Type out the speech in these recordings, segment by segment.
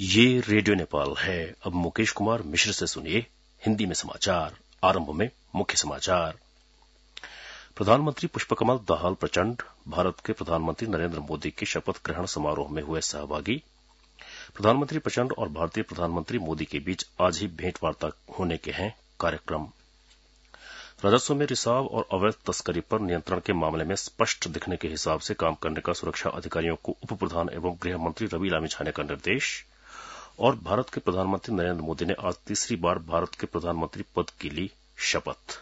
ये रेडियो नेपाल है। अब मुकेश कुमार मिश्र से सुनिए हिंदी में समाचार। आरंभ में मुख्य समाचार। प्रधानमंत्री पुष्पकमल दाहाल प्रचंड भारत के प्रधानमंत्री नरेंद्र मोदी के शपथ ग्रहण समारोह में हुए सहभागी। प्रधानमंत्री प्रचंड और भारतीय प्रधानमंत्री मोदी के बीच आज ही भेंटवार्ता होने के हैं कार्यक्रम। राजस्व में रिसाव और अवैध तस्करी पर नियंत्रण के मामले में स्पष्ट दिखने के हिसाब से काम करने का सुरक्षा अधिकारियों को उप प्रधान एवं गृह मंत्री रवि लामिछाने का निर्देश। और भारत के प्रधानमंत्री नरेंद्र मोदी ने आज तीसरी बार भारत के प्रधानमंत्री पद की ली शपथ।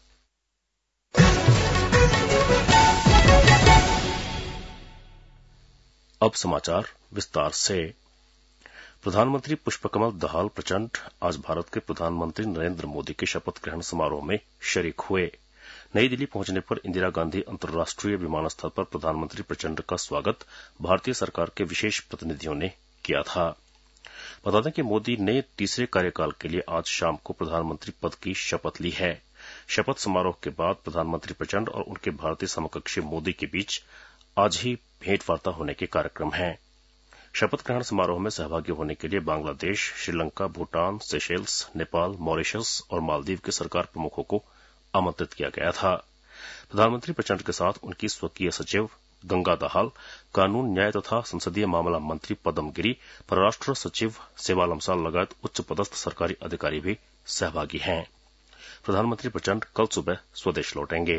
अब समाचार विस्तार से। प्रधानमंत्री पुष्पकमल दाहाल प्रचंड आज भारत के प्रधानमंत्री नरेंद्र मोदी के शपथ ग्रहण समारोह में शरीक हुए। नई दिल्ली पहुंचने पर इंदिरा गांधी अंतर्राष्ट्रीय विमानस्थल पर प्रधानमंत्री प्रचंड का स्वागत भारतीय सरकार के विशेष प्रतिनिधियों ने किया था। बता दें कि मोदी ने तीसरे कार्यकाल के लिए आज शाम को प्रधानमंत्री पद की शपथ ली है। शपथ समारोह के बाद प्रधानमंत्री प्रचंड और उनके भारतीय समकक्षी मोदी के बीच आज ही भेंटवार्ता होने के कार्यक्रम हैं। शपथ ग्रहण समारोह में सहभागी होने के लिए बांग्लादेश, श्रीलंका, भूटान, सेशेल्स, नेपाल, मॉरिशस और मालदीव के सरकार प्रमुखों को आमंत्रित किया गया था। प्रधानमंत्री प्रचंड के साथ उनकी स्वकीय सचिव गंगा दाहाल, कानून, न्याय तथा संसदीय मामला मंत्री पदम गिरी, परराष्ट्र सचिव सेवा लम्साल लगायत उच्च पदस्थ सरकारी अधिकारी भी सहभागी हैं। प्रधानमंत्री प्रचंड कल सुबह स्वदेश लौटेंगे।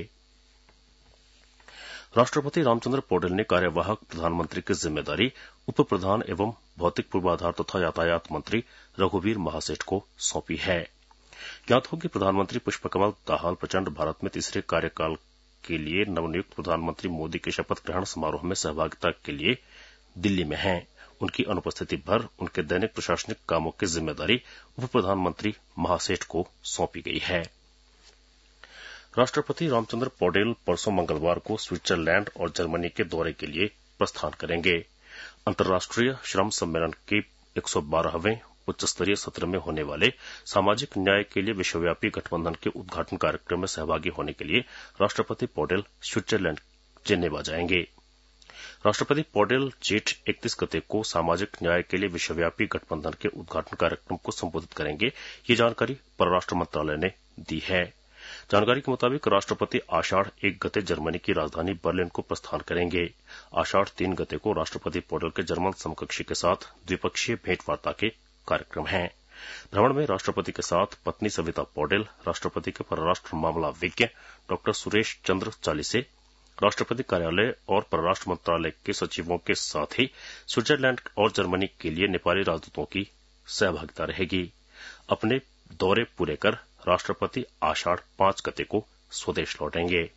राष्ट्रपति रामचंद्र पौडेल ने कार्यवाहक प्रधानमंत्री की जिम्मेदारी उप प्रधान एवं भौतिक पूर्वाधार तथा यातायात मंत्री रघुवीर महासेठ को सौंपी है। ज्ञात हो कि प्रधानमंत्री पुष्पकमल दाहाल प्रचंड भारत में तीसरे कार्यकाल के लिए नवनियुक्त प्रधानमंत्री मोदी के शपथ ग्रहण समारोह में सहभागिता के लिए दिल्ली में हैं। उनकी अनुपस्थिति भर उनके दैनिक प्रशासनिक कामों की जिम्मेदारी उप प्रधानमंत्री महासेठ को सौंपी गई है। राष्ट्रपति रामचंद्र पौडेल परसों मंगलवार को स्विट्जरलैंड और जर्मनी के दौरे के लिए प्रस्थान करेंगे। अंतर्राष्ट्रीय श्रम सम्मेलन के 112वें उच्च स्तरीय सत्र में होने वाले सामाजिक न्याय के लिए विश्वव्यापी गठबंधन के उद्घाटन कार्यक्रम में सहभागी होने के लिए राष्ट्रपति पौडेल स्विट्जरलैंड जेनेवा जाएंगे। राष्ट्रपति पौडेल जेठ 31 गते को सामाजिक न्याय के लिए विश्वव्यापी गठबंधन के उद्घाटन कार्यक्रम को संबोधित करेंगे। ये जानकारी परराष्ट्र मंत्रालय ने दी है। जानकारी के मुताबिक राष्ट्रपति आषाढ़ 1 गते जर्मनी की राजधानी बर्लिन को प्रस्थान करेंगे। आषाढ़ 3 गते को राष्ट्रपति पौडेल के जर्मन समकक्षी के साथ द्विपक्षीय भेंटवार्ता के कार्यक्रम है। भ्रमण में राष्ट्रपति के साथ पत्नी सविता पौडेल, राष्ट्रपति के परराष्ट्र मामला विज्ञ डॉ सुरेश चंद्र चालीसे, राष्ट्रपति कार्यालय और परराष्ट्र मंत्रालय के सचिवों के साथ ही स्विट्जरलैंड और जर्मनी के लिए नेपाली राजदूतों की सहभागिता रहेगी। अपने दौरे पूरे कर राष्ट्रपति आषाढ़ 5 गते को स्वदेश लौटेंगे।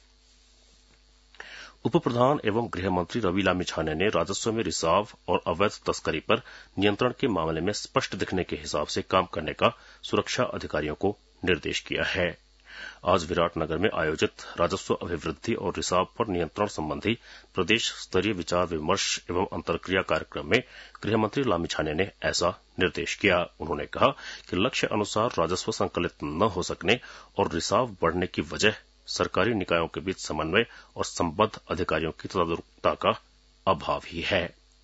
उप प्रधान एवं गृह मंत्री रवि लामिछाने ने राजस्व में रिसाव और अवैध तस्करी पर नियंत्रण के मामले में स्पष्ट दिखने के हिसाब से काम करने का सुरक्षा अधिकारियों को निर्देश किया है। आज विराटनगर में आयोजित राजस्व अभिवृद्धि और रिसाव पर नियंत्रण संबंधी प्रदेश स्तरीय विचार विमर्श एवं अंतर्क्रिया कार्यक्रम में गृह मंत्री लामिछाने ने ऐसा निर्देश किया। उन्होंने कहा कि लक्ष्य अनुसार राजस्व संकलित न हो सकने और रिसाव बढ़ने की वजह सरकारी निकायों के बीच समन्वय और संबद्ध अधिकारियों की तदारुकता का अभाव ही है।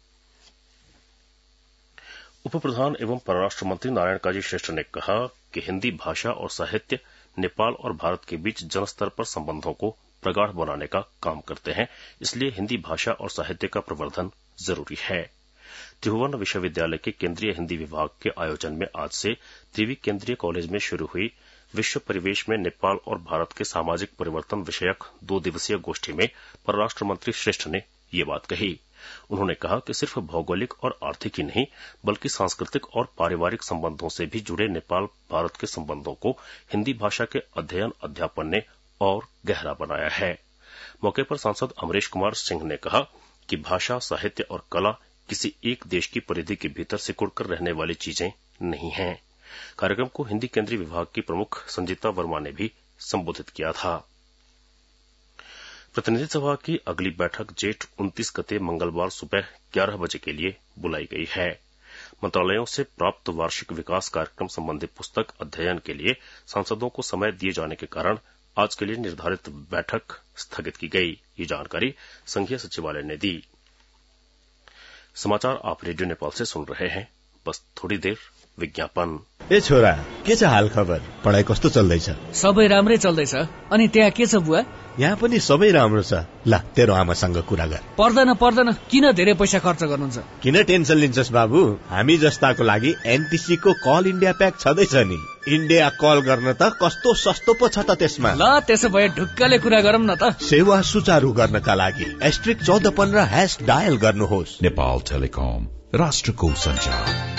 उप प्रधान एवं परराष्ट्र मंत्री नारायण काजी श्रेष्ठ ने कहा कि हिंदी भाषा और साहित्य नेपाल और भारत के बीच जनस्तर पर संबंधों को प्रगाढ़ बनाने का काम करते हैं, इसलिए हिंदी भाषा और साहित्य का प्रवर्धन जरूरी है। त्रिभुवन विश्वविद्यालय के केंद्रीय हिंदी विभाग के आयोजन में आज से त्रिवी केंद्रीय कॉलेज में शुरू हुई विश्व परिवेश में नेपाल और भारत के सामाजिक परिवर्तन विषयक 2 दिवसीय गोष्ठी में परराष्ट्र मंत्री श्रेष्ठ ने ये बात कही। उन्होंने कहा कि सिर्फ भौगोलिक और आर्थिक ही नहीं बल्कि सांस्कृतिक और पारिवारिक संबंधों से भी जुड़े नेपाल भारत के संबंधों को हिंदी भाषा के अध्ययन अध्यापन ने और गहरा बनाया है। मौके पर सांसद अमरेश कुमार सिंह ने कहा कि भाषा, साहित्य और कला किसी एक देश की परिधि के भीतर सिकुड़ कर रहने वाली चीजें नहीं हैं। कार्यक्रम को हिंदी केंद्रीय विभाग की प्रमुख संजीता वर्मा ने भी संबोधित किया था। प्रतिनिधि सभा की अगली बैठक जेठ 29 गते मंगलवार सुबह 11 बजे के लिए बुलाई गई है। मंत्रालयों से प्राप्त वार्षिक विकास कार्यक्रम संबंधी पुस्तक अध्ययन के लिए सांसदों को समय दिए जाने के कारण आज के लिए निर्धारित बैठक स्थगित की गई। ये जानकारी संघीय सचिवालय ने दी। समाचार आप रेडियो नेपाल से सुन रहे हैं। बस थोड़ी देर विज्ञापन। ए छोरा, के छ हाल खबर? पढाइ कस्तो चल्दैछ? सबै राम्रै चल्दैछ। अनि त्यहाँ के छ बुवा? यहाँ पनि सबै राम्रो छ। ल, तेरो आमासँग कुरा गर। पर्दैन, किन धेरै पैसा खर्च गर्नुहुन्छ? किन टेन्सन लिन्छस् बाबु? हामी जस्ताको लागि एनटिसी को कल इन्डिया प्याक छँदैछ नि। इन्डिया कल गर्न त कस्तो सस्तो पो छ त त्यसमा। ल, त्यसो भए ढुक्कले कुरा गरौँ न त। सेवा सुचारू गर्नका लागि *1415# डायल गर्नुहोस्। नेपाल टेलिकम, राष्ट्रको संचार।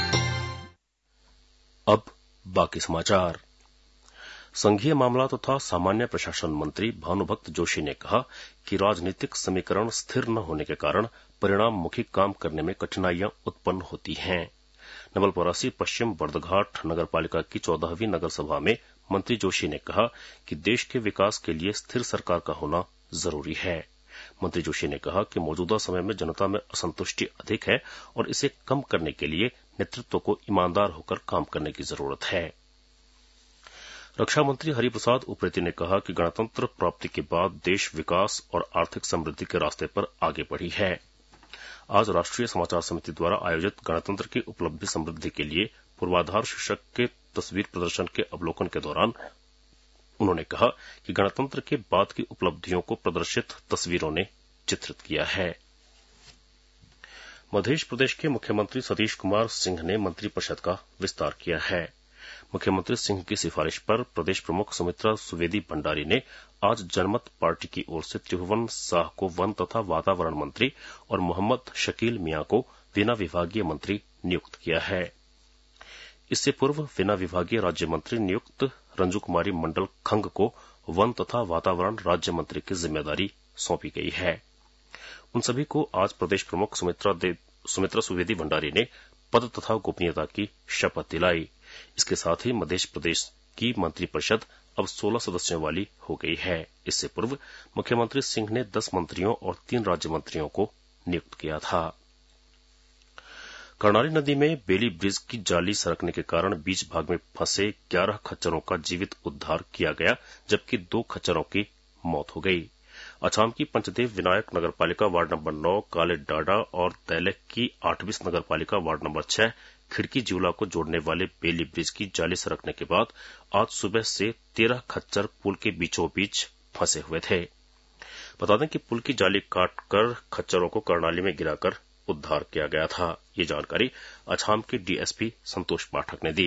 अब बाकी समाचार। संघीय मामला तथा सामान्य प्रशासन मंत्री भानुभक्त जोशी ने कहा कि राजनीतिक समीकरण स्थिर न होने के कारण परिणाममुखी काम करने में कठिनाइयां उत्पन्न होती हैं। नवलपरासी पश्चिम बर्दघाट नगरपालिका की 14वीं नगर सभा में मंत्री जोशी ने कहा कि देश के विकास के लिए स्थिर सरकार का होना जरूरी है। मंत्री जोशी ने कहा कि मौजूदा समय में जनता में असंतुष्टि अधिक है और इसे कम करने के लिए नेतृत्व को ईमानदार होकर काम करने की जरूरत है। रक्षा मंत्री हरिप्रसाद उप्रेती ने कहा कि गणतंत्र प्राप्ति के बाद देश विकास और आर्थिक समृद्धि के रास्ते पर आगे बढ़ी है। आज राष्ट्रीय समाचार समिति द्वारा आयोजित गणतंत्र की उपलब्धि समृद्धि के लिए पूर्वाधार शीर्षक के तस्वीर प्रदर्शन के अवलोकन के दौरान उन्होंने कहा कि गणतंत्र के बाद की उपलब्धियों को प्रदर्शित तस्वीरों ने चित्रित किया है। मध्य प्रदेश के मुख्यमंत्री सतीश कुमार सिंह ने मंत्रिपरिषद का विस्तार किया है। मुख्यमंत्री सिंह की सिफारिश पर प्रदेश प्रमुख सुमित्रा सुवेदी भंडारी ने आज जनमत पार्टी की ओर से त्रिभुवन साह को वन तथा वातावरण मंत्री और मोहम्मद शकील मियां को बिना विभागीय मंत्री नियुक्त किया है। इससे पूर्व बिना विभागीय राज्य मंत्री नियुक्त रंजू कुमारी मंडल खंग को वन तथा वातावरण राज्य मंत्री की जिम्मेदारी सौंपी गई है। उन सभी को आज प्रदेश प्रमुख सुमित्रा सुवेदी भंडारी ने पद तथा गोपनीयता की शपथ दिलाई। इसके साथ ही मध्य प्रदेश की मंत्रिपरिषद अब 16 सदस्यों वाली हो गई है। इससे पूर्व मुख्यमंत्री सिंह ने 10 मंत्रियों और 3 राज्य मंत्रियों को नियुक्त किया था। कर्णाली नदी में बेली ब्रिज की जाली सरकने के कारण बीच भाग में फंसे 11 खच्चरों का जीवित उद्धार किया गया, जबकि 2 खच्चरों की मौत हो गई। अछाम की पंचदेव विनायक नगरपालिका वार्ड नंबर 9, काले डाडा और दैलेक की 8वीं नगरपालिका वार्ड नंबर 6 खिड़की जिउला को जोड़ने वाले बेली ब्रिज की जाली सरकने के बाद आज सुबह से 13 खच्चर पुल के बीचों बीच फंसे हुए थे। बता दें कि पुल की जाली काटकर खच्चरों को कर्णाली में गिराकर उद्धार किया गया था। ये जानकारी अछाम के डीएसपी संतोष पाठक ने दी।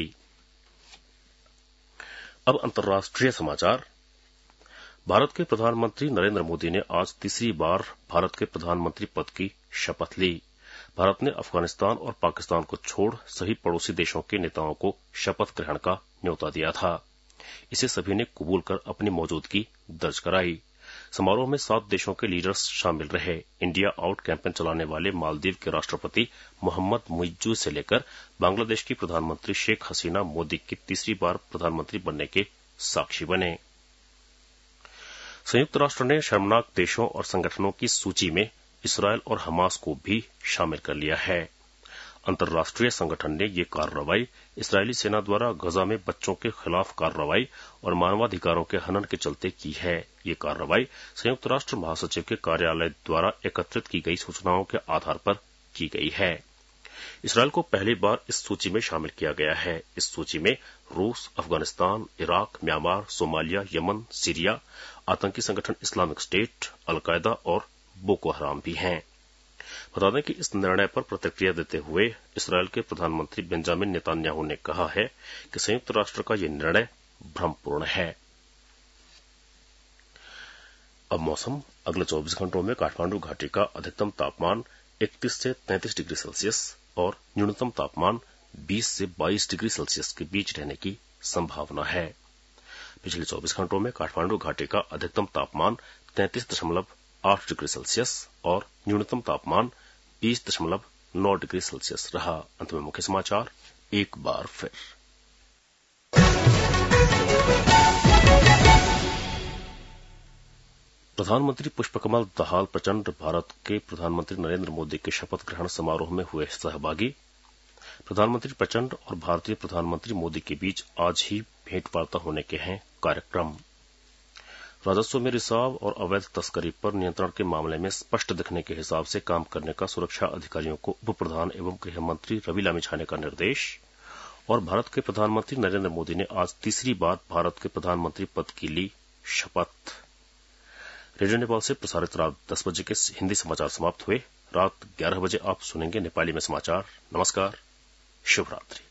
अब अंतर्राष्ट्रीय समाचार। भारत के प्रधानमंत्री नरेंद्र मोदी ने आज तीसरी बार भारत के प्रधानमंत्री पद की शपथ ली। भारत ने अफगानिस्तान और पाकिस्तान को छोड़ सभी पड़ोसी देशों के नेताओं को शपथ ग्रहण का न्योता दिया था। इसे सभी ने कबूल कर अपनी मौजूदगी दर्ज कराई। समारोह में 7 देशों के लीडर्स शामिल रहे। इंडिया आउट कैंपेन चलाने वाले मालदीव के राष्ट्रपति मोहम्मद मुइज्जू से लेकर बांग्लादेश की प्रधानमंत्री शेख हसीना मोदी की तीसरी बार प्रधानमंत्री बनने के साक्षी बने। संयुक्त राष्ट्र ने शर्मनाक देशों और संगठनों की सूची में इसराइल और हमास को भी शामिल कर लिया है। अंतर्राष्ट्रीय संगठन ने ये कार्रवाई इस्राएली सेना द्वारा गजा में बच्चों के खिलाफ कार्रवाई और मानवाधिकारों के हनन के चलते की है। ये कार्रवाई संयुक्त राष्ट्र महासचिव के कार्यालय द्वारा एकत्रित की गई सूचनाओं के आधार पर की गई है। इसराइल को पहली बार इस सूची में शामिल किया गया है। इस सूची में रूस, Afghanistan, Iraq, Myanmar, Somalia, Yemen, Syria, आतंकी संगठन इस्लामिक स्टेट, अलकायदा और बोको हराम भी हैं। बता दें कि इस निर्णय पर प्रतिक्रिया देते हुए इसराइल के प्रधानमंत्री बेंजामिन नेतान्याहू ने कहा है कि संयुक्त राष्ट्र का यह निर्णय भ्रमपूर्ण है। अब मौसम। अगले 24 घंटों में काठमांडू घाटी का अधिकतम तापमान 31 से 33 डिग्री सेल्सियस और न्यूनतम तापमान 20 से 22 डिग्री सेल्सियस के बीच रहने की संभावना है। पिछले 24 घंटों में काठमांडू घाटी का अधिकतम तापमान 33.8 डिग्री सेल्सियस और न्यूनतम तापमान 20.9 डिग्री सेल्सियस रहा। अंत में मुख्य समाचार एक बार फिर। प्रधानमंत्री पुष्पकमल दाहाल प्रचंड भारत के प्रधानमंत्री नरेंद्र मोदी के शपथ ग्रहण समारोह में हुए सहभागी। प्रधानमंत्री प्रचंड और भारतीय प्रधानमंत्री मोदी के बीच आज ही भेंट वार्ता होने के हैं कार्यक्रम। राजस्व में रिसाव और अवैध तस्करी पर नियंत्रण के मामले में स्पष्ट दिखने के हिसाब से काम करने का सुरक्षा अधिकारियों को उप प्रधान एवं गृह मंत्री रवि लामिछाने का निर्देश। और भारत के प्रधानमंत्री नरेंद्र मोदी ने आज तीसरी बार भारत के प्रधानमंत्री पद की ली शपथ। रेडियो नेपाल से प्रसारित रात 10 बजे के हिंदी समाचार समाप्त हुए। रात 11 बजे आप सुनेंगे नेपाली में समाचार। नमस्कार, शुभ रात्रि।